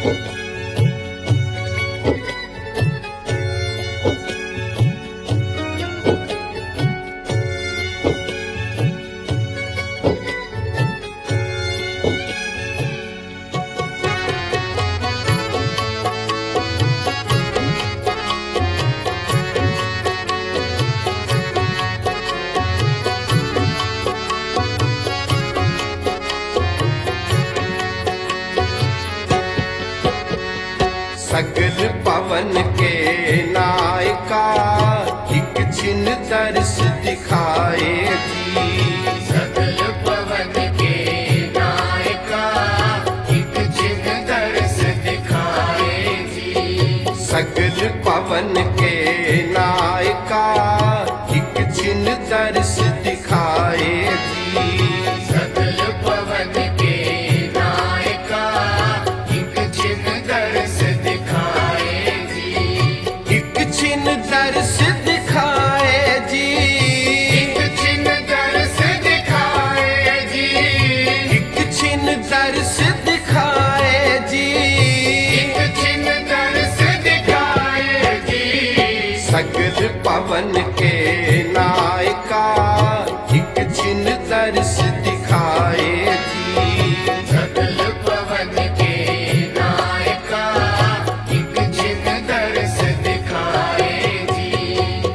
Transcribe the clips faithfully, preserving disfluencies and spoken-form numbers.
सगल पवन के नायका एक छिन दर्श दिखाए जी। सगल पवन के नायका एक छिन दर्श दिखाए जी। सगल पवन के नायका एक छिन दर्श दिखाए जी। सगल पवन के नायका एक छिन दर्श दिखाए जी। एक छिन दर्श दिखाए जी। एक छिन दर्श दिखाए जी। एक छिन दर्श दिखाए जी। एक छिन दर्श दिखाए जी। सगल पवन के नायका एक छिन दर्श दिखाए जी। सगल पवन के नायका एक छिन दर्श दिखाए जी।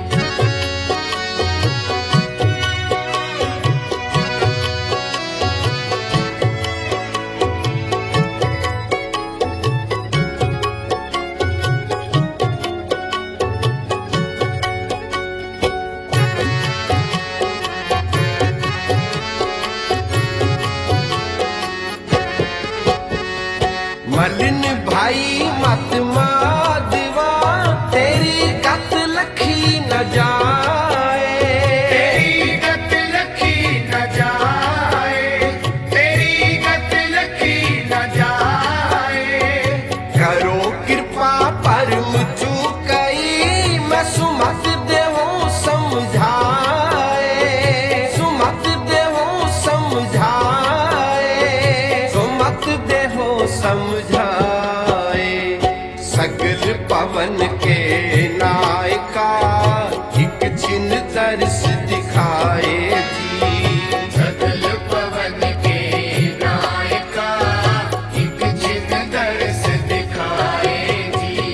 मलिन भाई मत मादवा तेरी गत लखी न जाए। तेरी गत लखी न जाए। तेरी गत लखी न जाए। करो कृपा परम चूकई मैं सुमत देवो समझाए। सुमत देवो समझाए। सुमत देहो समझाए। सगल पवन के नायका एक छिन दर्श दिखाए जी। सगल पवन के नायका एक छिन दर्श दिखाए जी।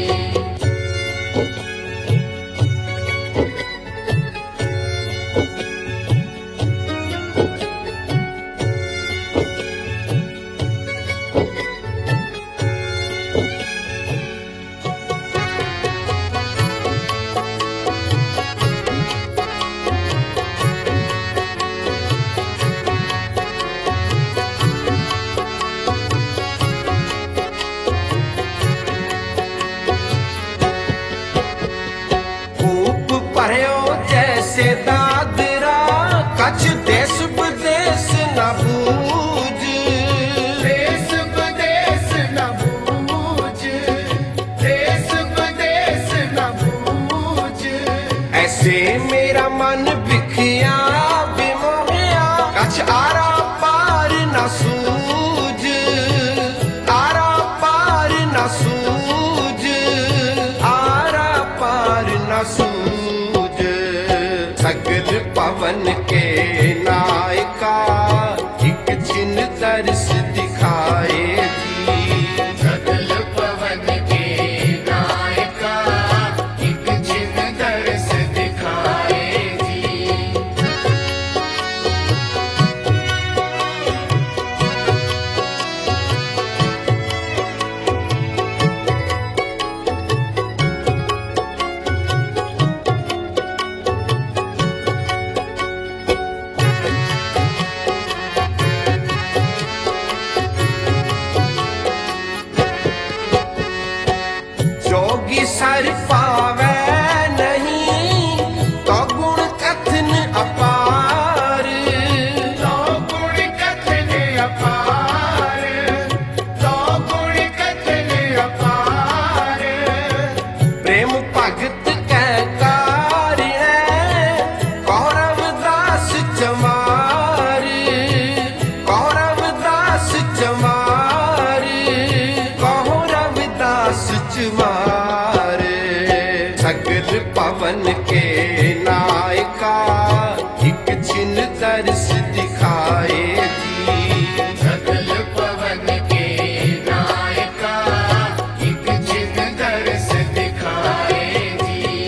खूब पढ़ो जैसे दादरा कछ देश विदेश न बूझ। देश विदेश न बूझ। देश विदेश न बूझ। ऐसे मेरा मन बिखिया बिमोहिया कछ आरा पार न सूझ। आरा पार न सूझ। आरा पार न सूझ। सगल पवन के नायका एक छिन दर्श दिखाए जी। सगल पवन के नायका एक छिन दर्श दिखाए जी। पवन के नायका एक छिन तरस दिखाए जी। सकल पवन के नायका एक छिन दर्श दिखाए जी।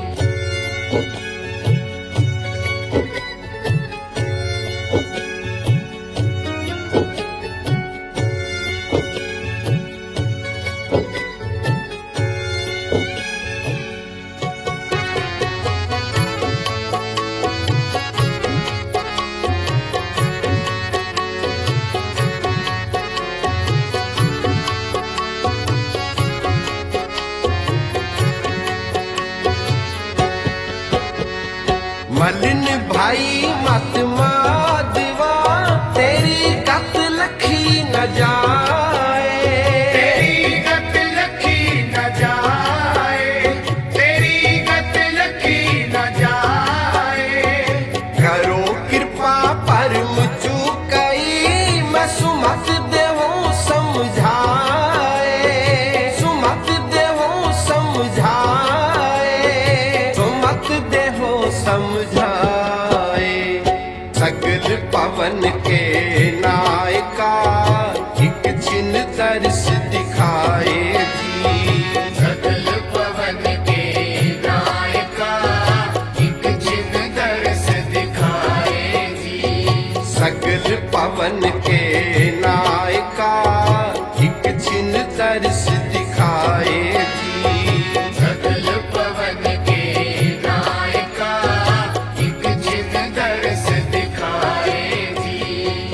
मलिन भाई मत माधवा तेरी गत लखी न जाए। तेरी गत लखी न जाए, तेरी गत लखी न जाए। करो कृपा परम चुकई मैं सुमत देवो समझाए। सुमत देवो समझाए, सुमत देवो समझाए। सकल पवन के नायका एक छिन तरस दिखाए जी। सकल पवन के नायका एक छिन दर्श दिखाए जी। सकल पवन के नायका एक छिन तरस दिखाए जी। सकल पवन के नायका एक छिन दर्श दिखाए जी।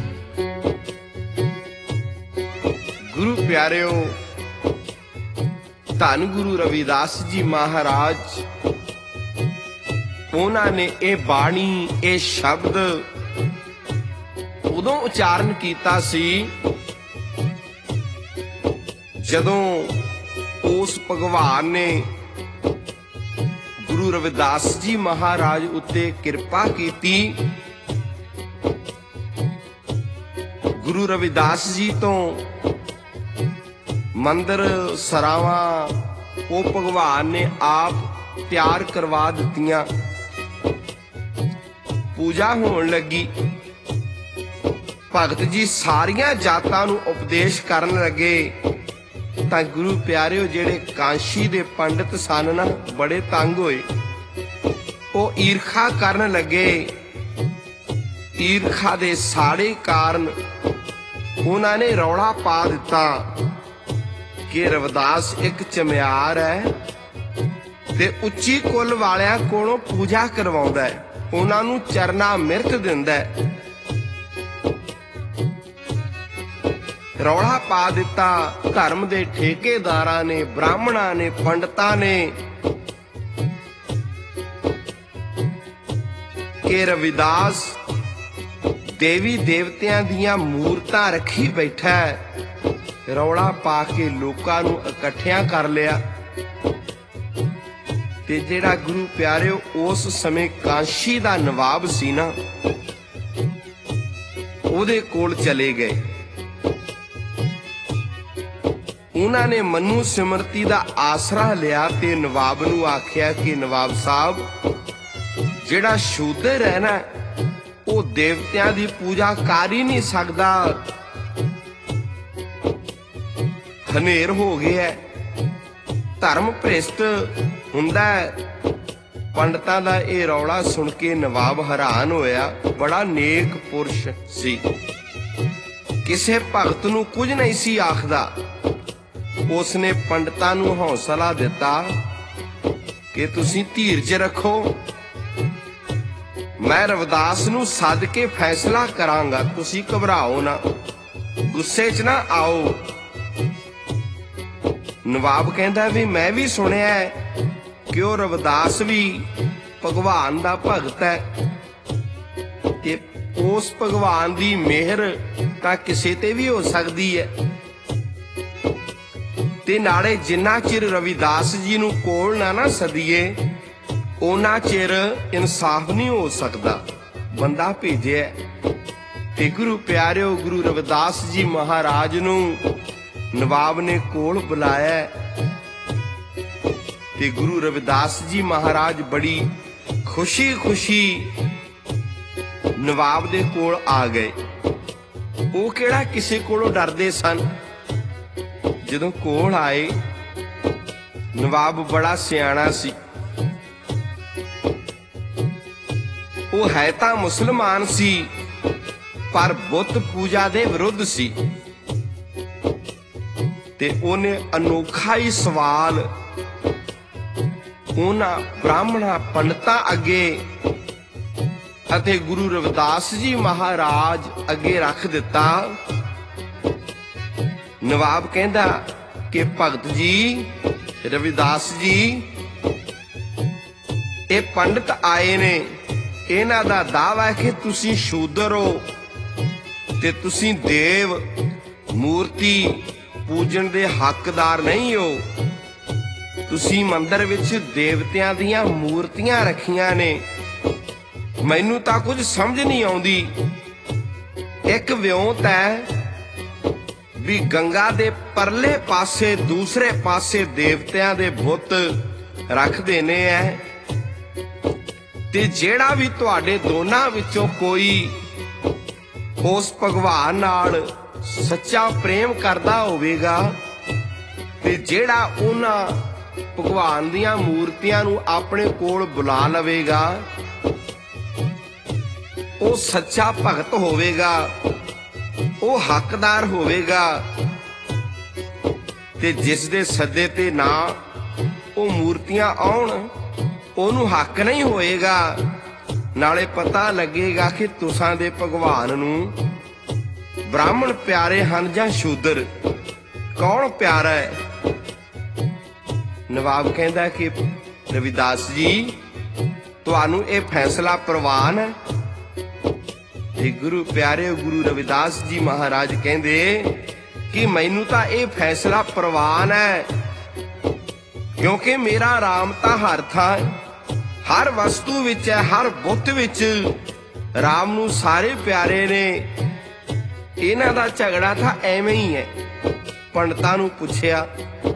गुरु प्यारिओ ਧੰਨ ਗੁਰੂ ਰਵਿਦਾਸ ਜੀ ਮਹਾਰਾਜ ਉਹਨਾਂ ਨੇ ਇਹ ਬਾਣੀ ਇਹ ਸ਼ਬਦ ਉਦੋਂ ਉਚਾਰਨ ਕੀਤਾ ਸੀ ਜਦੋਂ ਉਸ ਭਗਵਾਨ ਨੇ ਗੁਰੂ ਰਵਿਦਾਸ ਜੀ ਮਹਾਰਾਜ ਉੱਤੇ ਕਿਰਪਾ ਕੀਤੀ। ਗੁਰੂ ਰਵਿਦਾਸ ਜੀ ਤੋਂ ਮੰਦਰ ਸਰਾਵਾਂ ਉਹ ਭਗਵਾਨ ਨੇ ਆਪ ਤਿਆਰ ਕਰਵਾ ਦਿੱਤੀਆਂ। ਪੂਜਾ ਹੋਣ ਲੱਗੀ। ਭਗਤ ਜੀ ਸਾਰੀਆਂ ਜਾਤਾਂ ਨੂੰ ਉਪਦੇਸ਼ ਕਰਨ ਲੱਗੇ ਤਾਂ ਗੁਰੂ ਪਿਆਰਿਓ ਜਿਹੜੇ ਕਾਂਸ਼ੀ ਦੇ ਪੰਡਿਤ ਸਨ ਨਾ ਬੜੇ ਤੰਗ ਹੋਏ। ਉਹ ਈਰਖਾ ਕਰਨ ਲੱਗੇ। ਈਰਖਾ ਦੇ ਸਾੜੇ ਕਾਰਨ ਉਹਨਾਂ ਨੇ ਰੌਲਾ ਪਾ ਦਿੱਤਾ ਕਿ ਰਵਿਦਾਸ ਇੱਕ ਚਮਿਆਰ ਹੈ ਤੇ ਉੱਚੀ ਕੁੱਲ ਵਾਲਿਆਂ ਕੋਲੋਂ ਪੂਜਾ ਕਰਵਾਉਂਦਾ ਹੈ, ਉਹਨਾਂ ਨੂੰ ਚਰਨਾ ਮਿਰਤ ਦਿੰਦਾ ਹੈ। ਰੌਲਾ ਪਾ ਦਿੱਤਾ ਧਰਮ ਦੇ ਠੇਕੇਦਾਰਾਂ ਨੇ, ਬ੍ਰਾਹਮਣਾਂ ਨੇ, ਪੰਡਤਾਂ ਨੇ ਕਿ ਰਵਿਦਾਸ ਦੇਵੀ ਦੇਵਤਿਆਂ ਦੀਆਂ ਮੂਰਤਾਂ ਰੱਖੀ ਬੈਠਾ ਹੈ। ਰੌਲਾ ਪਾ ਕੇ ਲੋਕਾਂ ਨੂੰ ਇਕੱਠਿਆਂ ਕਰ ਲਿਆ ਤੇ ਜਿਹੜਾ ਗੁਰੂ ਪਿਆਰਿਓ ਉਸ ਸਮੇਂ ਕਾਂਸ਼ੀ ਦਾ ਨਵਾਬ ਸੀ ਨਾ ਉਹਦੇ ਕੋਲ ਚਲੇ ਗਏ। ਉਹਨਾਂ ਨੇ ਮਨੂ ਸਿਮਰਤੀ ਦਾ ਆਸਰਾ ਲਿਆ ਤੇ ਨਵਾਬ ਨੂੰ ਆਖਿਆ ਕਿ ਨਵਾਬ ਸਾਹਿਬ ਜਿਹੜਾ ਸ਼ੂਦਰ ਹੈ ਨਾ ਉਹ ਦੇਵਤਿਆਂ ਦੀ ਪੂਜਾ ਕਰ ਹੀ ਨਹੀਂ ਸਕਦਾ। ਹਨੇਰ ਹੋ ਗਿਆ, ਧਰਮ ਭ੍ਰਿਸ਼ਟ ਹੁੰਦਾ। ਪੰਡਤਾਂ ਦਾ ਇਹ ਰੌਲਾ ਸੁਣ ਕੇ ਨਵਾਬ ਹੈਰਾਨ ਹੋਇਆ। ਬੜਾ ਨੇਕ ਪੁਰਸ਼ ਸੀ, ਕਿਸੇ ਭਗਤ ਨੂੰ ਕੁਝ ਨਹੀਂ ਸੀ ਆਖਦਾ। ਉਸਨੇ ਪੰਡਤਾਂ ਨੂੰ ਹੌਸਲਾ ਦਿੱਤਾ ਕਿ ਤੁਸੀਂ ਧੀਰਜ ਰੱਖੋ, ਮੈਂ ਰਵਿਦਾਸ ਨੂੰ ਸੱਦ ਕੇ ਫੈਸਲਾ ਕਰਾਂਗਾ, ਤੁਸੀਂ ਘਬਰਾਓ ਨਾ, ਗੁੱਸੇ 'ਚ ਨਾ ਆਓ। ਨਵਾਬ ਕਹਿੰਦਾ ਵੀ ਮੈਂ ਵੀ ਸੁਣਿਆ ਹੈ ਕਿ ਉਹ ਰਵਿਦਾਸ ਵੀ ਭਗਵਾਨ ਦਾ ਭਗਤ ਹੈ ਤੇ ਉਸ ਭਗਵਾਨ ਦੀ ਮਿਹਰ ਤਾਂ ਕਿਸੇ ਤੇ ਵੀ ਹੋ ਸਕਦੀ ਹੈ ਤੇ ਨਾਲੇ ਜਿੰਨਾ ਚਿਰ ਰਵਿਦਾਸ ਜੀ ਨੂੰ ਕੋਲ ਨਾ ਨਾ ਸਦੀਏ ਉਹਨਾਂ ਚਿਰ ਇਨਸਾਫ ਨਹੀਂ ਹੋ ਸਕਦਾ। ਬੰਦਾ ਭੇਜਿਆ ਤੇ ਗੁਰੂ ਪਿਆਰਿਓ ਗੁਰੂ ਰਵਿਦਾਸ ਜੀ ਮਹਾਰਾਜ ਨੂੰ ਨਵਾਬ ਨੇ ਕੋਲ ਬੁਲਾਇਆ ਤੇ ਗੁਰੂ ਰਵਿਦਾਸ ਜੀ ਮਹਾਰਾਜ ਬੜੀ ਖੁਸ਼ੀ ਖੁਸ਼ੀ ਨਵਾਬ ਦੇ ਕੋਲ ਆ ਗਏ। ਉਹ ਕਿਹੜਾ ਕਿਸੇ ਕੋਲੋਂ ਡਰਦੇ ਸਨ। ਜਦੋਂ ਕੋਲ ਆਏ, ਨਵਾਬ ਬੜਾ ਸਿਆਣਾ ਸੀ। ਉਹ ਹੈ ਤਾਂ ਮੁਸਲਮਾਨ ਸੀ, ਪਰ ਬੁੱਤ ਪੂਜਾ ਦੇ ਵਿਰੁੱਧ ਸੀ। ਤੇ ਉਹਨੇ ਅਨੋਖਾ ਹੀ ਸਵਾਲ ਉਹਨਾਂ ਬ੍ਰਾਹਮਣਾ ਪੰਡਤਾਂ ਅੱਗੇ ਅਤੇ ਗੁਰੂ ਰਵਿਦਾਸ ਜੀ ਮਹਾਰਾਜ ਅੱਗੇ ਰੱਖ ਦਿੱਤਾ। ਨਵਾਬ ਕਹਿੰਦਾ ਕਿ ਭਗਤ ਜੀ, ਰਵਿਦਾਸ ਜੀ, ਇਹ ਪੰਡਤ ਆਏ ਨੇ, ਇਹਨਾਂ ਦਾ ਦਾਅਵਾ ਹੈ ਕਿ ਤੁਸੀਂ ਸ਼ੂਦਰ ਹੋ ਤੇ ਤੁਸੀਂ ਦੇਵ ਮੂਰਤੀ ਪੂਜਣ ਦੇ ਹੱਕਦਾਰ ਨਹੀਂ ਹੋ। ਤੁਸੀਂ ਮੰਦਿਰ ਵਿੱਚ ਦੇਵਤਿਆਂ ਦੀਆਂ ਮੂਰਤੀਆਂ ਰੱਖੀਆਂ ਨੇ। ਮੈਨੂੰ ਤਾਂ ਕੁਝ ਸਮਝ ਨਹੀਂ ਆਉਂਦੀ। ਇੱਕ ਵਿਉਂਤ ਹੈ ਵੀ ਗੰਗਾ ਦੇ ਪਰਲੇ ਪਾਸੇ ਦੂਸਰੇ ਪਾਸੇ ਦੇਵਤਿਆਂ ਦੇ ਬੁੱਤ ਰੱਖ ਦੇਣੇ ਐ, ਤੇ ਜਿਹੜਾ ਵੀ ਤੁਹਾਡੇ ਦੋਨਾਂ ਵਿੱਚੋਂ ਕੋਈ ਉਸ ਭਗਵਾਨ ਨਾਲ ਸੱਚਾ ਪ੍ਰੇਮ ਕਰਦਾ ਹੋਵੇਗਾ ਤੇ ਜਿਹੜਾ ਉਹਨਾਂ ਭਗਵਾਨ ਦੀਆਂ ਮੂਰਤੀਆਂ ਨੂੰ ਆਪਣੇ ਕੋਲ ਬੁਲਾ ਲਵੇਗਾ, ਉਹ ਸੱਚਾ ਭਗਤ ਹੋਵੇਗਾ, ਉਹ ਹੱਕਦਾਰ ਹੋਵੇਗਾ। ਤੇ ਜਿਸ ਦੇ ਸੱਦੇ ਤੇ ਨਾ ਉਹ ਮੂਰਤੀਆਂ ਆਉਣ, ਉਹਨੂੰ ਹੱਕ ਨਹੀਂ ਹੋਏਗਾ। ਨਾਲੇ ਪਤਾ ਲੱਗੇਗਾ ਕਿ ਤੁਸਾਂ ਦੇ ਭਗਵਾਨ ਨੂੰ ਬ੍ਰਾਹਮਣ ਪਿਆਰੇ ਹਨ ਜਾਂ ਸ਼ੂਦਰ, ਕੌਣ ਪਿਆਰਾ ਹੈ। ਨਵਾਬ ਕਹਿੰਦਾ ਕਿ ਰਵਿਦਾਸ ਜੀ, ਤੁਹਾਨੂੰ ਇਹ ਫੈਸਲਾ ਪ੍ਰਵਾਨ ਹੈ। ਤੇ ਗੁਰੂ ਪਿਆਰੇ ਗੁਰੂ ਰਵਿਦਾਸ ਜੀ ਮਹਾਰਾਜ ਕਹਿੰਦੇ ਕਿ ਮੈਨੂੰ ਤਾਂ ਇਹ ਫੈਸਲਾ ਪ੍ਰਵਾਨ ਹੈ, ਕਿਉਂਕਿ ਮੇਰਾ ਰਾਮ ਤਾਂ ਹਰ ਥਾਂ, ਹਰ ਵਸਤੂ ਵਿੱਚ ਹੈ, ਹਰ ਬੁੱਤ ਵਿੱਚ ਰਾਮ ਨੂੰ ਸਾਰੇ ਪਿਆਰੇ ਨੇ। ਇਹਨਾਂ ਦਾ ਝਗੜਾ ਤਾਂ ਐਵੇਂ ਹੀ ਹੈ। ਪੰਡਤਾਂ ਨੂੰ ਪੁੱਛਿਆ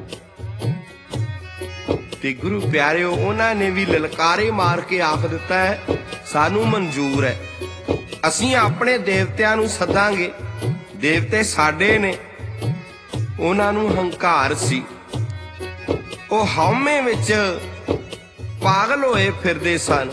ਤੇ ਗੁਰੂ ਪਿਆਰਿਓ, ਉਹਨਾਂ ਨੇ ਵੀ ਲਲਕਾਰੇ ਮਾਰ ਕੇ ਆਖ ਦਿੱਤਾ ਹੈ, ਸਾਨੂੰ ਮਨਜ਼ੂਰ ਹੈ, ਅਸੀਂ ਆਪਣੇ ਦੇਵਤਿਆਂ ਨੂੰ ਸੱਦਾਂਗੇ, ਦੇਵਤੇ ਸਾਡੇ ਨੇ। ਉਹਨਾਂ ਨੂੰ ਹੰਕਾਰ ਸੀ, ਉਹ ਹਉਮੈ ਵਿੱਚ ਪਾਗਲ ਹੋਏ ਫਿਰਦੇ ਸਨ,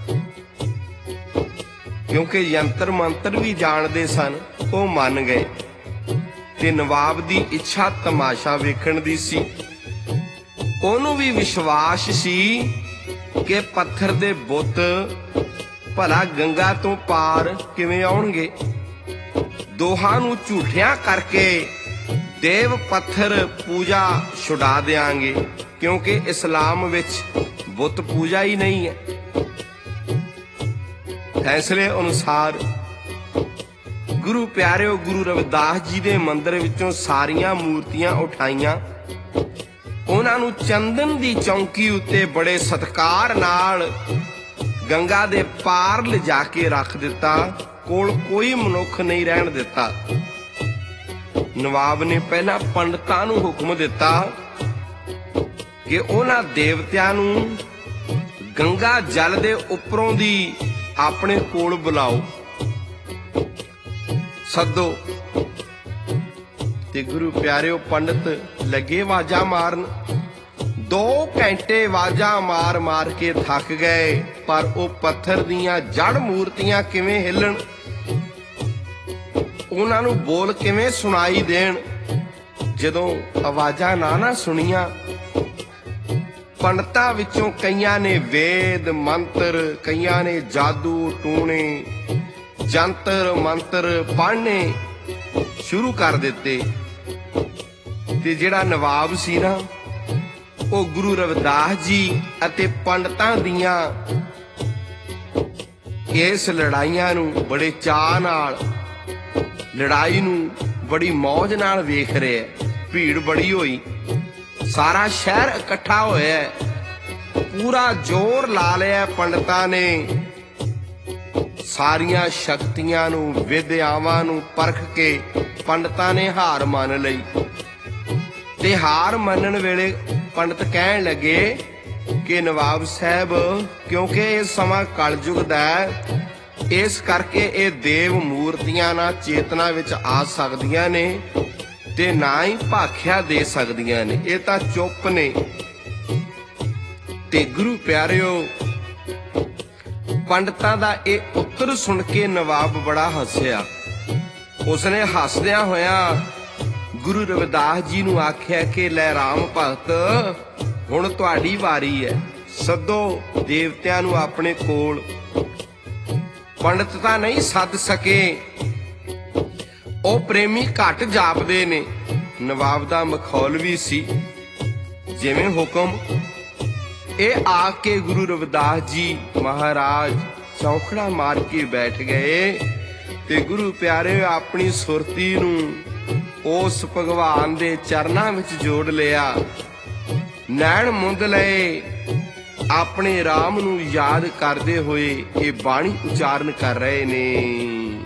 ਕਿਉਂਕਿ ਯੰਤਰ ਮੰਤਰ ਵੀ ਜਾਣਦੇ ਸਨ। ਉਹ ਮੰਨ ਗਏ ਤੇ ਨਵਾਬ ਦੀ ਇੱਛਾ ਤਮਾਸ਼ਾ ਵੇਖਣ ਦੀ ਸੀ। ਉਹਨੂੰ ਵੀ ਵਿਸ਼ਵਾਸ ਸੀ ਕਿ ਪੱਥਰ ਦੇ ਬੁੱਤ ਭਲਾ ਗੰਗਾ ਤੋਂ ਪਾਰ ਕਿਵੇਂ ਆਉਣਗੇ। ਦੋਹਾਂ ਨੂੰ ਝੂਠਿਆਂ ਕਰਕੇ ਦੇਵ ਪੱਥਰ ਪੂਜਾ ਛੁਡਾ ਦਿਆਂਗੇ, ਕਿਉਂਕਿ ਇਸਲਾਮ ਵਿੱਚ ਬੁੱਤ ਪੂਜਾ ਹੀ ਨਹੀਂ ਹੈ। ਫੈਸਲੇ ਅਨੁਸਾਰ ਗੁਰੂ ਪਿਆਰਿਓ, ਗੁਰੂ ਰਵਿਦਾਸ ਜੀ ਦੇ ਮੰਦਿਰ ਵਿੱਚੋਂ ਸਾਰੀਆਂ ਮੂਰਤੀਆਂ ਉਠਾਈਆਂ, ਉਹਨਾਂ ਨੂੰ ਚੰਦਨ ਦੀ ਚੌਂਕੀ ਉੱਤੇ ਬੜੇ ਸਤਿਕਾਰ ਨਾਲ ਗੰਗਾ ਦੇ ਪਾਰ ਲਿਜਾ ਕੇ ਰੱਖ ਦਿੱਤਾ। ਕੋਲ ਕੋਈ ਮਨੁੱਖ ਨਹੀਂ ਰਹਿਣ ਦਿੱਤਾ। ਨਵਾਬ ਨੇ ਪਹਿਲਾਂ ਪੰਡਤਾਂ ਨੂੰ ਹੁਕਮ ਦਿੱਤਾ ਕਿ ਉਹਨਾਂ ਦੇਵਤਿਆਂ ਨੂੰ ਗੰਗਾ ਜਲ ਦੇ ਉੱਪਰੋਂ ਦੀ ਆਪਣੇ ਕੋਲ ਬੁਲਾਓ, ਸੱਦੋ। ਤੇ ਗੁਰੂ ਪਿਆਰਿਓ, ਪੰਡਤ ਲੱਗੇ ਆਵਾਜ਼ਾਂ ਮਾਰਨ। ਦੋ ਘੰਟੇ ਆਵਾਜ਼ਾਂ ਮਾਰ ਮਾਰ ਕੇ ਥੱਕ ਗਏ, ਪਰ ਉਹ ਪੱਥਰ ਦੀਆਂ ਜੜ ਮੂਰਤੀਆਂ ਕਿਵੇਂ ਹਿੱਲਣ, ਉਹਨਾਂ ਨੂੰ ਬੋਲ ਕਿਵੇਂ ਸੁਣਾਈ ਦੇਣ। ਜਦੋਂ ਆਵਾਜ਼ਾਂ ਨਾ ਨਾ ਸੁਣੀਆਂ, ਪੰਡਤਾਂ ਵਿੱਚੋਂ ਕਈਆਂ ਨੇ ਵੇਦ ਮੰਤਰ, ਕਈਆਂ ਨੇ ਜਾਦੂ ਟੂਣੇ, ਜੰਤਰ ਮੰਤਰ ਪੜ੍ਹਨੇ ਸ਼ੁਰੂ ਕਰ ਦਿੱਤੇ। ਤੇ ਜਿਹੜਾ ਨਵਾਬ ਸੀ ਨਾ, ਉਹ ਗੁਰੂ ਰਵਿਦਾਸ ਜੀ ਅਤੇ ਪੰਡਤਾਂ ਦੀਆਂ ਇਸ ਲੜਾਈਆਂ ਨੂੰ ਬੜੇ ਚਾਅ ਨਾਲ, ਲੜਾਈ ਨੂੰ ਬੜੀ ਮੌਜ ਨਾਲ ਵੇਖ ਰਿਹਾ। ਭੀੜ ਬੜੀ ਹੋਈ, ਸਾਰਾ ਸ਼ਹਿਰ ਇਕੱਠਾ ਹੋਇਆ, ਪੂਰਾ ਜ਼ੋਰ ਲਾ ਲਿਆ ਪੰਡਤਾਂ ਨੇ। ਸਾਰੀਆਂ ਸ਼ਕਤੀਆਂ ਨੂੰ, ਵਿਦਿਆਵਾਂ ਨੂੰ ਪਰਖ ਕੇ ਪੰਡਤਾਂ ਨੇ ਹਾਰ ਮੰਨ ਲਈ। ਤੇ ਹਾਰ ਮੰਨਣ ਵੇਲੇ ਪੰਡਤ ਕਹਿਣ ਲੱਗੇ ਕਿ ਨਵਾਬ ਸਾਹਿਬ ਕਿਉਂਕਿ ਇਹ ਸਮਾਂ ਕਲਯੁਗ ਦਾ ਹੈ, ਇਸ ਕਰਕੇ ਇਹ ਦੇਵ ਮੂਰਤੀਆਂ ਨਾ ਚੇਤਨਾ ਵਿੱਚ ਆ ਸਕਦੀਆਂ ਨੇ ਤੇ ਨਾ ਹੀ ਭਾਖਿਆ ਦੇ ਸਕਦੀਆਂ ਨੇ, ਇਹ ਤਾਂ ਚੁੱਪ ਨੇ। ਤੇ ਗੁਰੂ ਪਿਆਰਿਓ, ਪੰਡਤਾਂ ਦਾ ਇਹ ਉੱਤਰ ਸੁਣ ਕੇ ਨਵਾਬ ਬੜਾ ਹੱਸਿਆ। ਉਸਨੇ ਹੱਸਦਿਆਂ ਹੋਇਆਂ ਗੁਰੂ ਰਵਿਦਾਸ ਜੀ ਨੂੰ ਆਖਿਆ ਕਿ ਲੈ ਰਾਮ ਭਗਤ, ਹੁਣ ਤੁਹਾਡੀ ਵਾਰੀ ਹੈ, ਸੱਦੋ ਦੇਵਤਿਆਂ ਨੂੰ ਆਪਣੇ ਕੋਲ। ਪੰਡਤ ਤਾਂ ਨਹੀਂ ਸੱਦ ਸਕੇ, ਉਹ ਪ੍ਰੇਮੀ ਘੱਟ ਜਾਪਦੇ ਨੇ। ਨਵਾਬ ਦਾ ਮਖੌਲਵੀ ਸੀ, ਜਿਵੇਂ ਹੁਕਮ। ਇਹ ਆ ਕੇ ਗੁਰੂ ਰਵਿਦਾਸ ਜੀ ਮਹਾਰਾਜ ਚੌਂਕੜਾ ਮਾਰ ਕੇ ਬੈਠ ਗਏ ਤੇ ਗੁਰੂ ਪਿਆਰੇ ਆਪਣੀ ਸੁਰਤੀ ਨੂੰ ਉਸ ਭਗਵਾਨ ਦੇ ਚਰਨਾਂ ਵਿੱਚ ਜੋੜ ਲਿਆ, ਨੈਣ ਮੁੰਦ ਲਏ, ਆਪਣੇ ਰਾਮ ਨੂੰ ਯਾਦ ਕਰਦੇ ਹੋਏ ਇਹ ਬਾਣੀ ਉਚਾਰਨ ਕਰ ਰਹੇ ਨੇ।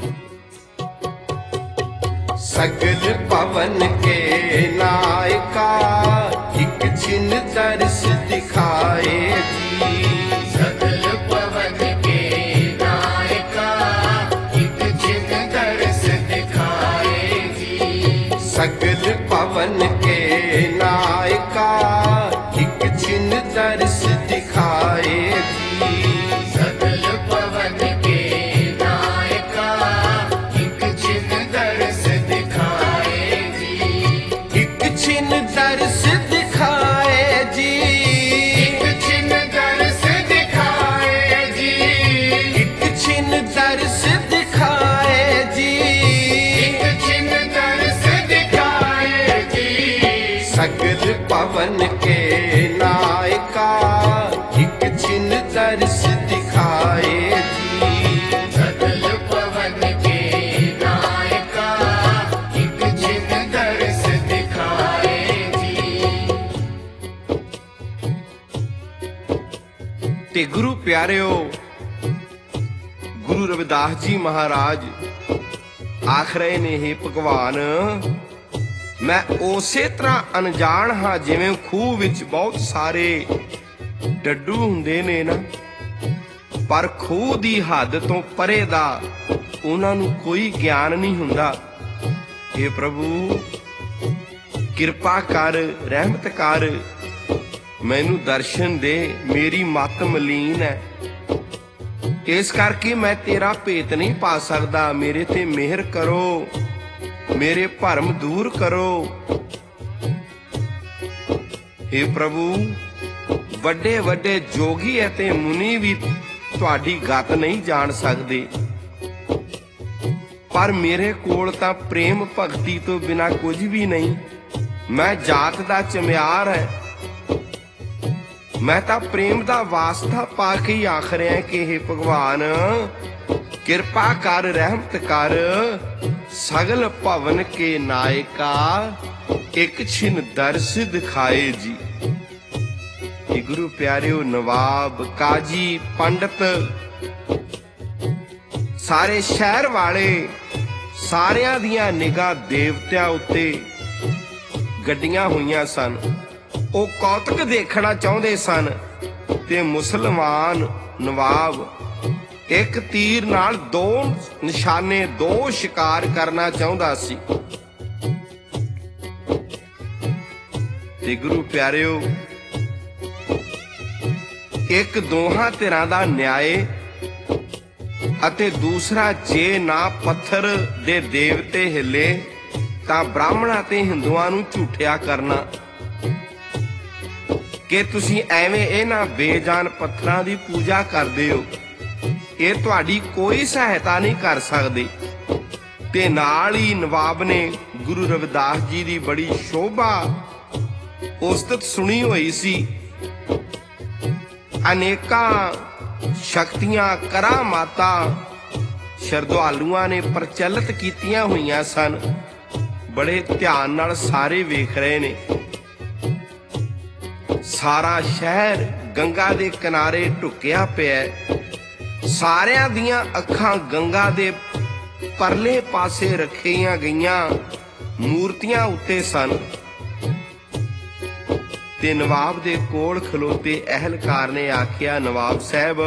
ਸਗਲ ਪਵਨ ਕੇ ਨਾਇਕਾ, ਇੱਕ ਛਿਨ ਦਰਸ ਦਿਖਾਏ ਜੀ। ਸਗਲ ਪਵਨ ਕੇ ਨਾਇਕਾ, ਇੱਕ ਛਿਨ ਦਰਸ ਦਿਖਾਏ ਜੀ। ਸਗਲ ਪਵਨ ਕੇ ਨਾਇਕਾ, ਇੱਕ ਛਿਨ ਦਰਸ ਦਿਖਾਏ ਜੀ। ਸਗਲ ਪਵਨ ਕੇ ਨਾਇਕਾ, ਇੱਕ ਛਿਨ ਦਰਸ ਦਿਖਾਏ ਜੀ। ਇੱਕ ਛਿਨ ਦਰਸ ਦਿਖਾਏ ਜੀ। ਇੱਕ ਛਿਨ ਦਰਸ ਦਿਖਾਏ ਜੀ। ਇੱਕ ਛਿਨ ਦਰਸ ਦਿਖਾਏ ਜੀ। ਇੱਕ ਛਿਨ ਦਰਸ ਦਿਖਾਏ ਜੀ। ਸਗਲ ਪਵਨ ਕੇ ਨਾਇਕਾ, ਇੱਕ ਛਿਨ ਦਰਸ ਦਿਖਾਏ ਜੀ। ਸਗਲ ਪਵਨ ਕੇ ਨਾਇਕਾ, ਇੱਕ ਛਿਨ ਦਰਸ ਦਿਖਾਏ ਜੀ। ਤੇ ਗੁਰੂ ਪਿਆਰਿਓ, ਗੁਰੂ ਰਵਿਦਾਸ ਜੀ ਮਹਾਰਾਜ ਆਖ ਰਹੇ ਨੇ, ਹੇ ਭਗਵਾਨ, ਮੈਂ ਉਸੇ ਤਰ੍ਹਾਂ ਅਣਜਾਣ ਹਾਂ ਜਿਵੇਂ ਖੂਹ ਵਿੱਚ ਬਹੁਤ ਸਾਰੇ ਡੱਡੂ ਹੁੰਦੇ ਨੇ ਨਾ, ਪਰ ਖੂਹ ਦੀ ਹੱਦ ਤੋਂ ਪਰੇ ਦਾ ਉਹਨਾਂ ਨੂੰ ਕੋਈ ਗਿਆਨ ਨਹੀਂ ਹੁੰਦਾ। ਹੇ ਪ੍ਰਭੂ, ਕਿਰਪਾ ਕਰ, ਰਹਿਮਤ ਕਰ, ਮੈਨੂੰ ਦਰਸ਼ਨ ਦੇ, ਮੇਰੀ ਮੱਤ ਮਲੀਨ ਹੈ, ਇਸ ਕਰਕੇ ਮੈਂ ਤੇਰਾ ਭੇਤ ਨਹੀਂ ਪਾ ਸਕਦਾ। ਮੇਰੇ ਤੇ ਮਿਹਰ ਕਰੋ, ਮੇਰੇ ਭਰਮ ਦੂਰ ਕਰੋ। ਹੇ ਪ੍ਰਭੂ, ਵੱਡੇ ਵੱਡੇ ਜੋਗੀ ਅਤੇ ਮੁਨੀ ਵੀ ਤੁਹਾਡੀ ਗਤ ਨਹੀਂ ਜਾਣ ਸਕਦੇ, ਪਰ ਮੇਰੇ ਕੋਲ ਤਾਂ ਪ੍ਰੇਮ ਭਗਤੀ ਤੋਂ ਬਿਨਾ ਕੁਝ ਵੀ ਨਹੀਂ। ਮੈਂ ਜਾਤ ਦਾ ਚਮਿਆਰ ਹੈ, ਮੈਂ ਤਾਂ ਪ੍ਰੇਮ ਦਾ ਵਾਸਤਾ ਪਾ ਕੇ ਹੀ ਆਖ ਰਿਹਾ ਕਿ ਹੇ ਭਗਵਾਨ, ਕਿਰਪਾ ਕਰ, ਰਹਿਮਤ ਕਰ। ਸਗਲ ਭਵਨ ਕੇ ਨਾਇਕਾ, ਇੱਕ ਛਿਨ ਦਰਸ ਦਿਖਾਏ ਜੀ। ਇਹ ਗੁਰੂ ਪਿਆਰਿਓ, ਨਵਾਬ, ਕਾਜੀ, ਪੰਡਤ, ਸਾਰੇ ਸ਼ਹਿਰ ਵਾਲੇ, ਸਾਰਿਆਂ ਦੀਆਂ ਨਿਗਾਹ ਦੇਵਤਿਆਂ ਉੱਤੇ ਗੱਡੀਆਂ ਹੋਈਆਂ ਸਨ। ਉਹ ਕੌਤਕ ਦੇਖਣਾ ਚਾਹੁੰਦੇ ਸਨ ਤੇ ਮੁਸਲਮਾਨ ਨਵਾਬ ਇੱਕ ਤੀਰ ਨਾਲ ਦੋ ਨਿਸ਼ਾਨੇ, ਦੋ ਸ਼ਿਕਾਰ ਕਰਨਾ ਚਾਹੁੰਦਾ ਸੀ। ਤੇ ਗੁਰੂ ਪਿਆਰਿਓ, ਇੱਕ ਦੋਹਾਂ ਧਿਰਾਂ ਦਾ ਨਿਆਏ ਅਤੇ ਦੂਸਰਾ ਜੇ ਨਾ ਪੱਥਰ ਦੇ ਦੇਵਤੇ ਹਿੱਲੇ ਤਾਂ ਬ੍ਰਾਹਮਣਾਂ ਤੇ ਹਿੰਦੂਆਂ ਨੂੰ ਝੂਠਿਆ ਕਰਨਾ ਕਿ ਤੁਸੀਂ ਐਵੇਂ ਇਹਨਾਂ ਬੇਜਾਨ ਪੱਥਰਾਂ ਦੀ ਪੂਜਾ ਕਰਦੇ ਹੋ, ਇਹ ਤੁਹਾਡੀ ਕੋਈ ਸਹਾਇਤਾ ਨਹੀਂ ਕਰ ਸਕਦੇ। ਤੇ ਨਾਲ ਹੀ ਨਵਾਬ ਨੇ ਗੁਰੂ ਰਵਿਦਾਸ ਜੀ ਦੀ ਬੜੀ ਸ਼ੋਭਾ ਉਸਤਤ ਸੁਣੀ ਹੋਈ ਸੀ। ਅਨੇਕਾਂ ਸ਼ਕਤੀਆਂ, ਕਰਾਮਾਤਾਂ ਸ਼ਰਧਾਲੂਆਂ ਨੇ ਪ੍ਰਚਲਿਤ ਕੀਤੀਆਂ ਹੋਈਆਂ ਸਨ। ਬੜੇ ਧਿਆਨ ਨਾਲ ਸਾਰੇ ਵੇਖ ਰਹੇ ਨੇ। ਸਾਰਾ ਸ਼ਹਿਰ ਗੰਗਾ ਦੇ ਕਿਨਾਰੇ ਢੁਕਿਆ ਪਿਆ, ਸਾਰਿਆਂ ਦੀਆਂ ਅੱਖਾਂ ਗੰਗਾ ਦੇ ਪਰਲੇ ਪਾਸੇ ਰੱਖੀਆਂ ਗਈਆਂ ਮੂਰਤੀਆਂ ਉੱਤੇ ਸਨ। ਤੇ ਨਵਾਬ ਦੇ ਕੋਲ ਖਲੋਤੇ ਅਹਿਲਕਾਰ ਨੇ ਆਖਿਆ, ਨਵਾਬ ਸਾਹਿਬ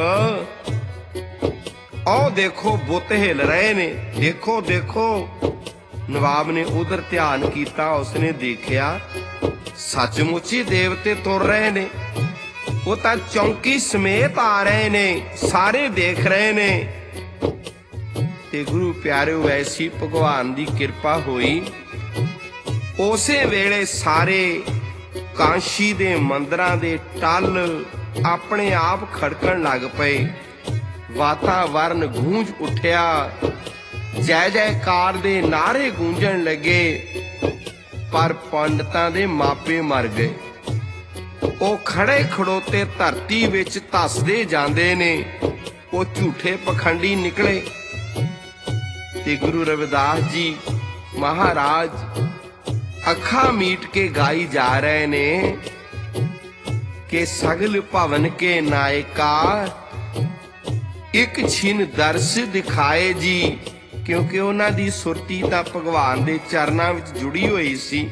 ਆਓ ਦੇਖੋ ਬੁੱਤ ਹਿੱਲ ਰਹੇ ਨੇ, ਦੇਖੋ ਦੇਖੋ। ਨਵਾਬ ਨੇ ਉਧਰ ਧਿਆਨ ਕੀਤਾ, ਉਸਨੇ ਦੇਖਿਆ ਸੱਚਮੁੱਚ ਹੀ ਦੇਵਤੇ ਤੁਰ ਰਹੇ ਨੇ। ਉਹ ਤਾਂ ਚੌਂਕੀ ਸਮੇਤ ਆ ਰਹੇ ਨੇ, ਸਾਰੇ ਦੇਖ ਰਹੇ ਨੇ। ਤੇ ਗੁਰੂ ਪਿਆਰਿਓ, ਐਸੀ ਭਗਵਾਨ ਦੀ ਕਿਰਪਾ ਹੋਈ, ਉਸੇ ਵੇਲੇ ਸਾਰੇ ਕਾਂਸ਼ੀ ਦੇ ਮੰਦਰਾਂ ਦੇ ਟੱਲ ਆਪਣੇ ਆਪ ਖੜਕਣ ਲੱਗ ਪਏ। ਵਾਤਾਵਰਨ ਗੂੰਜ ਉੱਠਿਆ, ਜੈ ਜੈਕਾਰ ਦੇ ਨਾਰੇ ਗੂੰਜਣ ਲੱਗੇ। ਪਰ ਪੰਡਤਾਂ ਦੇ ਮਾਪੇ ਮਰ ਗਏ। ਉਹ ਖੜੇ ਖੜੋਤੇ ਧਰਤੀ ਵਿੱਚ ਧੱਸਦੇ ਜਾਂਦੇ ਨੇ। ਉਹ ਝੂਠੇ ਪਖੰਡੀ ਨਿਕਲੇ। ਤੇ ਗੁਰੂ ਰਵਿਦਾਸ ਜੀ ਮਹਾਰਾਜ ਅੱਖਾਂ ਮੀਟ ਕੇ ਗਾਈ ਜਾ ਰਹੇ ਨੇ ਕਿ ਸਗਲ ਭਵਨ ਕੇ ਨਾਇਕਾ ਇੱਕ ਛਿਨ ਦਰਸ ਦਿਖਾਏ ਜੀ। ਕਿਉਂਕਿ ਉਹਨਾਂ ਦੀ ਸੁਰਤੀ ਤਾਂ ਭਗਵਾਨ ਦੇ ਚਰਨਾਂ ਵਿੱਚ ਜੁੜੀ ਹੋਈ ਸੀ।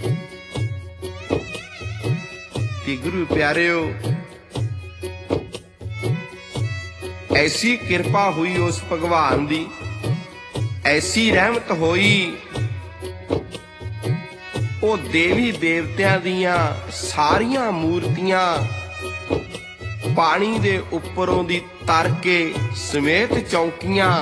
ਤੇ ਗੁਰੂ ਪਿਆਰਿਓ, ਐਸੀ ਕਿਰਪਾ ਹੋਈ ਉਸ ਭਗਵਾਨ ਦੀ, ਐਸੀ ਰਹਿਮਤ ਹੋਈ। ਉਹ ਦੇਵੀ ਦੇਵਤਿਆਂ ਦੀਆਂ ਸਾਰੀਆਂ ਮੂਰਤੀਆਂ ਪਾਣੀ ਦੇ ਉੱਪਰੋਂ ਦੀ ਤਰ ਕੇ ਸਮੇਤ ਚੌਂਕੀਆਂ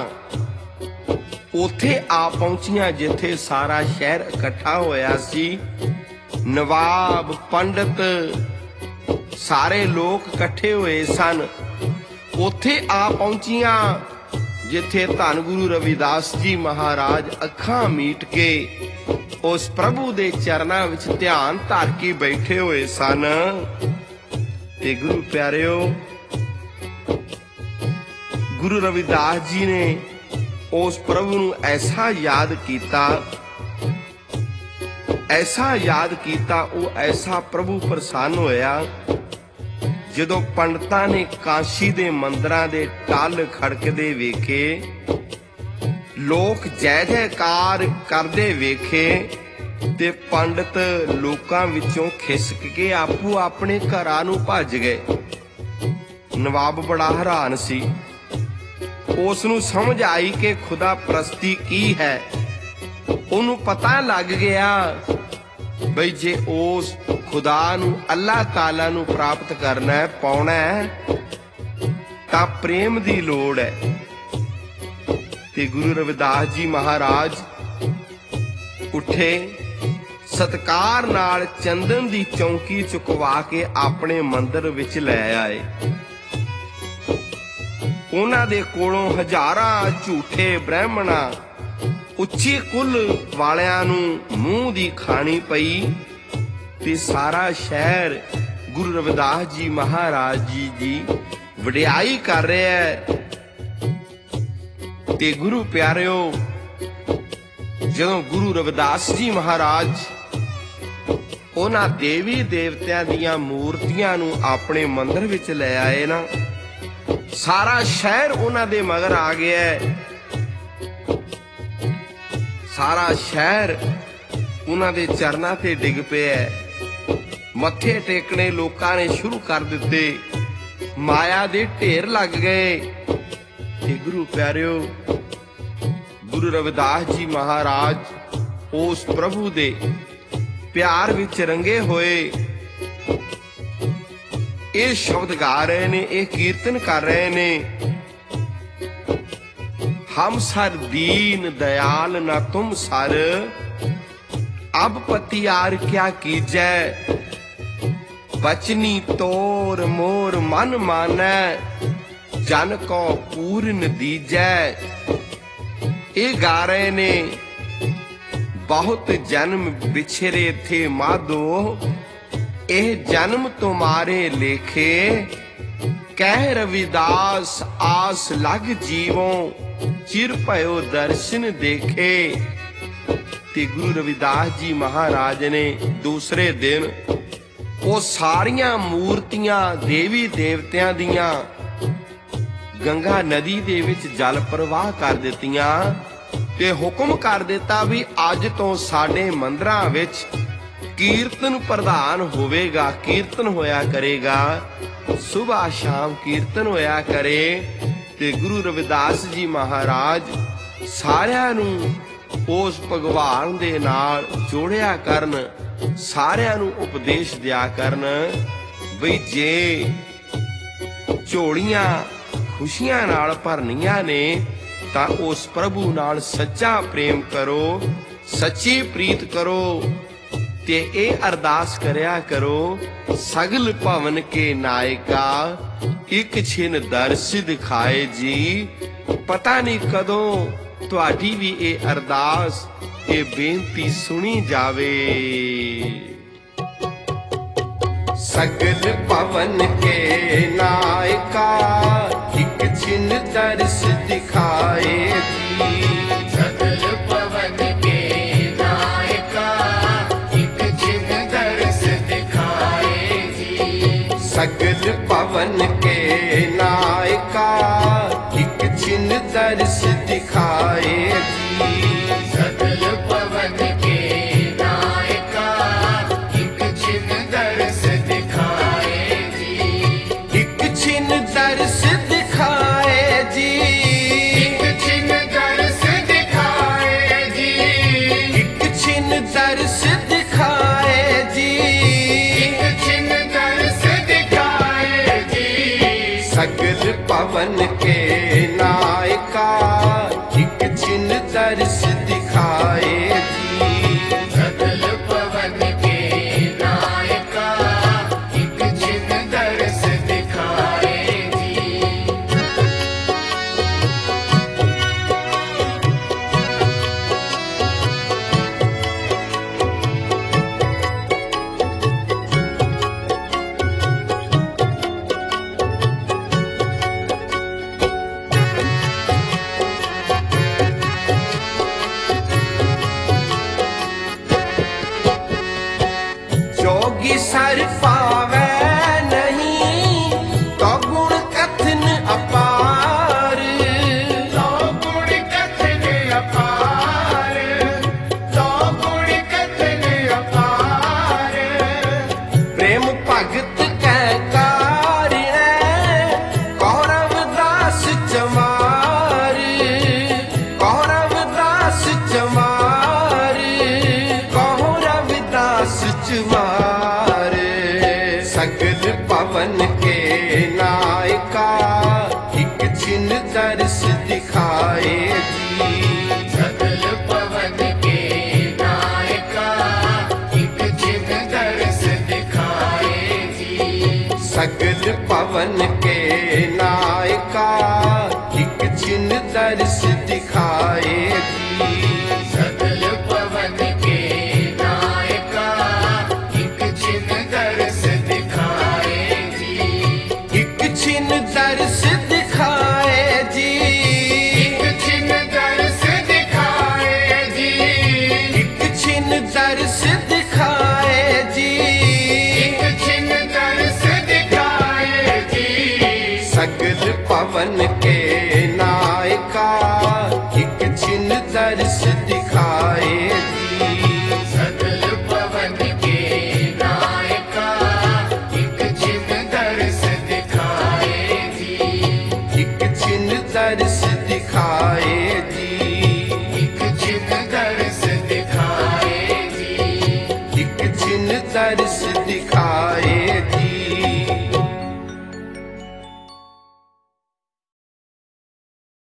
ਉੱਥੇ ਆ ਪਹੁੰਚੀਆਂ ਜਿੱਥੇ ਸਾਰਾ ਸ਼ਹਿਰ ਇਕੱਠਾ ਹੋਇਆ ਸੀ। ਨਵਾਬ, ਪੰਡਤ, ਸਾਰੇ ਲੋਕ ਇਕੱਠੇ ਹੋਏ ਸਨ। ਉੱਥੇ ਆ ਪਹੁੰਚੀਆਂ ਜਿੱਥੇ ਧੰਨ ਗੁਰੂ ਰਵਿਦਾਸ ਜੀ ਮਹਾਰਾਜ ਅੱਖਾਂ ਮੀਟ ਕੇ ਉਸ ਪ੍ਰਭੂ ਦੇ ਚਰਨਾਂ ਵਿੱਚ ਧਿਆਨ ਧਰ ਕੇ ਬੈਠੇ ਹੋਏ ਸਨ। ਤੇ ਗੁਰੂ ਪਿਆਰਿਓ, ਗੁਰੂ ਰਵਿਦਾਸ ਜੀ ਨੇ ਉਸ ਪ੍ਰਭੂ ਨੂੰ ਐਸਾ ਯਾਦ ਕੀਤਾ, ਐਸਾ ਯਾਦ ਕੀਤਾ, ਉਹ ਐਸਾ ਪ੍ਰਭੂ ਪ੍ਰਸੰਨ ਹੋਇਆ। ਜਦੋਂ ਪੰਡਤਾਂ ਨੇ ਕਾਸ਼ੀ ਦੇ ਮੰਦਰਾਂ ਦੇ ਟੱਲ ਖੜਕਦੇ ਵੇਖੇ, ਲੋਕ ਜੈ ਜੈਕਾਰ ਕਰਦੇ ਵੇਖੇ, ਤੇ ਪੰਡਤ ਲੋਕਾਂ ਵਿੱਚੋਂ ਖਿਸਕ ਕੇ ਆਪੋ ਆਪਣੇ ਘਰਾਂ ਨੂੰ ਭੱਜ ਗਏ। ਨਵਾਬ ਬੜਾ ਹੈਰਾਨ ਸੀ। ਉਸ ਨੂੰ ਸਮਝ ਆਈ ਕਿ ਖੁਦਾ ਪ੍ਰਸਤੀ ਕੀ ਹੈ। ਉਹਨੂੰ ਪਤਾ ਲੱਗ ਗਿਆ ਬਈ ਜੇ ਉਸ ਖੁਦਾ ਨੂੰ, ਅੱਲਾਹ ਤਾਲਾ ਨੂੰ ਪ੍ਰਾਪਤ ਕਰਨਾ ਹੈ, ਪਾਉਣਾ ਹੈ, ਤਾਂ ਪ੍ਰੇਮ ਦੀ ਲੋੜ ਹੈ। ਤੇ ਗੁਰੂ ਰਵਿਦਾਸ ਜੀ ਮਹਾਰਾਜ ਉੱਠੇ, ਸਤਿਕਾਰ ਨਾਲ ਚੰਦਨ ਦੀ ਚੌਂਕੀ ਚੁਕਵਾ ਕੇ ਆਪਣੇ ਮੰਦਰ ਵਿੱਚ ਲੈ ਆਏ। ਉਹਨਾਂ ਦੇ ਕੋਲੋਂ ਹਜ਼ਾਰਾਂ ਝੂਠੇ ਬ੍ਰਾਹਮਣਾਂ, ਉੱਚੀ ਕੁੱਲ ਵਾਲਿਆਂ ਨੂੰ ਮੂੰਹ ਦੀ ਖਾਣੀ ਪਈ। ਤੇ ਸਾਰਾ ਸ਼ਹਿਰ ਗੁਰੂ ਰਵਿਦਾਸ ਜੀ ਮਹਾਰਾਜ ਜੀ ਦੀ ਵਡਿਆਈ ਕਰ ਰਿਹਾ ਹੈ। ਤੇ ਗੁਰੂ ਪਿਆਰਿਓ, ਜਦੋਂ ਗੁਰੂ ਰਵਿਦਾਸ ਜੀ ਮਹਾਰਾਜ ਉਹਨਾਂ ਦੇਵੀ ਦੇਵਤਿਆਂ ਦੀਆਂ ਮੂਰਤੀਆਂ ਨੂੰ ਆਪਣੇ ਮੰਦਰ ਵਿੱਚ ਲੈ ਆਏ ਨਾ, ਸਾਰਾ ਸ਼ਹਿਰ ਉਹਨਾਂ ਦੇ ਮਗਰ ਆ ਗਿਆ। ਸਾਰਾ ਸ਼ਹਿਰ ਉਹਨਾਂ ਦੇ ਚਰਨਾਂ ਤੇ ਡਿੱਗ ਪਿਆ। ਮੱਥੇ ਟੇਕਣੇ ਲੋਕਾਂ ਨੇ ਸ਼ੁਰੂ ਕਰ ਦਿੱਤੇ। ਮਾਇਆ ਦੇ ਢੇਰ ਲੱਗ ਗਏ। ਤੇ ਗੁਰੂ ਪਿਆਰਿਓ, ਗੁਰੂ ਰਵਿਦਾਸ ਜੀ ਮਹਾਰਾਜ ਉਸ ਪ੍ਰਭੂ ਦੇ ਪਿਆਰ ਵਿੱਚ ਰੰਗੇ ਹੋਏ ਇਹ ਸ਼ਬਦ ਗਾ ਰਹੇ ਨੇ, ਇਹ ਕੀਰਤਨ ਕਰ ਰਹੇ ਨੇ। ਹਮ ਸਰ ਦੀਨ ਦਇਆਲ ਨਾ ਤੁਮ ਸਰ, ਅਬ ਪਤਿਆਰ ਕਿਆ ਕੀਜੈ, ਬਚਨੀ ਤੋਰ ਮੋਰ ਮਨ ਮਾਨੈ, ਜਨ ਕੋ ਪੂਰਨ ਦੀਜੈ। ਇਹ ਗਾ ਰਹੇ ਨੇ, ਬਹੁਤ ਜਨਮ ਵਿਛਰੇ ਥੇ ਮਾਧੋ, ਇਹ ਜਨਮ ਤੁਮਾਰੇ ਲੇਖੇ, ਕਹਿ ਰਵਿਦਾਸ ਆਸ ਲਗ ਜੀਵੋਂ, ਚਿਰ ਭਇਓ ਦਰਸ਼ਨ ਦੇਖੇ। ਤੇ ਗੁਰੂ ਰਵਿਦਾਸ ਜੀ ਮਹਾਰਾਜ ਨੇ ਦੂਸਰੇ ਦਿਨ ਉਹ ਸਾਰੀਆਂ ਮੂਰਤੀਆਂ ਦੇਵੀ ਦੇਵਤਿਆਂ ਦੀਆਂ ਗੰਗਾ ਨਦੀ ਦੇ ਵਿੱਚ ਜਲ ਪ੍ਰਵਾਹ ਕਰ ਦਿੱਤੀਆਂ ਤੇ ਹੁਕਮ ਕਰ ਦਿੱਤਾ ਵੀ ਅੱਜ ਤੋਂ ਸਾਡੇ ਮੰਦਰਾਂ ਵਿੱਚ ਕੀਰਤਨ ਪ੍ਰਧਾਨ ਹੋਵੇਗਾ, ਕੀਰਤਨ ਹੋਇਆ ਕਰੇਗਾ, ਸੁਬਾਹ ਸ਼ਾਮ ਕੀਰਤਨ ਹੋਇਆ ਕਰੇ ਤੇ ਗੁਰੂ ਰਵਿਦਾਸ ਜੀ ਮਹਾਰਾਜ ਸਾਰਿਆਂ ਨੂੰ ਉਸ ਭਗਵਾਨ ਦੇ ਨਾਲ ਜੋੜਿਆ ਕਰਨ, ਸਾਰਿਆਂ ਨੂੰ ਉਪਦੇਸ਼ ਦਿਆ ਕਰਨ ਬਈ ਜੇ ਝੋਲੀਆਂ ਖੁਸ਼ੀਆਂ ਨਾਲ ਭਰਨੀਆਂ ਨੇ ਤਾਂ ਉਸ ਪ੍ਰਭੂ ਨਾਲ ਸੱਚਾ ਪ੍ਰੇਮ ਕਰੋ, ਸੱਚੀ ਪ੍ਰੀਤ ਕਰੋ ਤੇ ਇਹ ਅਰਦਾਸ ਕਰਿਆ ਕਰੋ, ਸਗਲ ਭਵਨ ਕੇ ਨਾਇਕਾ ਇੱਕ ਛਿਨ ਦਰਸ ਦਿਖਾਏ ਜੀ। ਪਤਾ ਨਹੀਂ ਕਦੋਂ ਤੁਹਾਡੀ ਵੀ ਇਹ ਅਰਦਾਸ, ਇਹ ਬੇਨਤੀ ਸੁਣੀ ਜਾਵੇ। ਸਗਲ ਭਵਨ ਕੇ ਨਾਇਕਾ ਇੱਕ ਛਿਨ ਦਰਸ ਦਿਖਾਏ ਜੀ। सगल पवन के नायका एक छिन दर्श दिखाए जी। सगल पवन के नायका एक छिन दर्श दिखाए जी। सगल पवन के नायका एक छिन दर्श दिखाए जी। एक छिन दर्श दिखाए जी। एक छिन दर्श दिखाए जी। एक छिन दर्श दिखाए जी। एक छिन दर्श दिखाए जी। सगल पवन के नायका एक छिन दर्श दिखाए जी। सगल पवन के नायका एक छिन दर्श दिखाए जी। जोगी सर पावे नहीं तो गुण कथन अपार। तो गुण कथन अपार। तो गुण कथन अपार। प्रेम भगत कै कारिणै कौरव दास चमार। कौरव दास चमार। कौरव दास चमार। सगल पवन के नायका एक छिन दर्श दिखाए जी। सगल पवन के नायका एक छिन दर्श दिखाए जी। सगल पवन के नायका एक छिन दर्श दिखाए जी। सगल पवन के नायका एक छिन दर्श दिखाए जी। एक छिन दर्श दिखाए जी। एक छिन दर्श दिखाए जी। एक छिन दर्श दिखाए जी। एक छिन दर्श दिखाए जी। सगल पवन के नायका एक छिन दर्श दिखाए जी। सगल पवन के नायका एक छिन दर्श दिखाए जी। एक छिन दर्श दिखाए जी। एक छिन दर्श दिखाए जी। एक छिन दर्श दिखाए जी।